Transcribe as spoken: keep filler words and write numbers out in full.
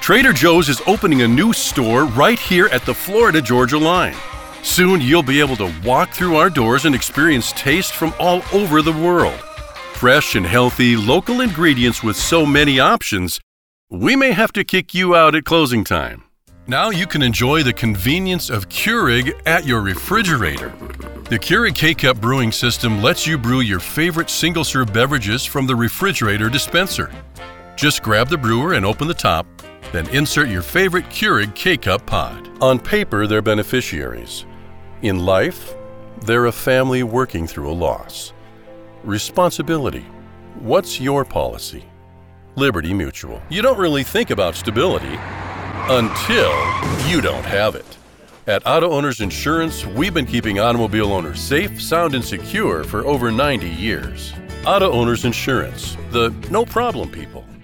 Trader Joe's is opening a new store right here at the Florida-Georgia line. Soon you'll be able to walk through our doors and experience taste from all over the world. Fresh and healthy, local ingredients with so many options, we may have to kick you out at closing time. Now you can enjoy the convenience of Keurig at your refrigerator. The Keurig K-Cup brewing system lets you brew your favorite single-serve beverages from the refrigerator dispenser. Just grab the brewer and open the top, then insert your favorite Keurig K-Cup pod. On paper, they're beneficiaries. In life, they're a family working through a loss. Responsibility. What's your policy? Liberty Mutual. You don't really think about stability until you don't have it. At Auto Owners Insurance, we've been keeping automobile owners safe, sound, and secure for over ninety years. Auto Owners Insurance, the no-problem people.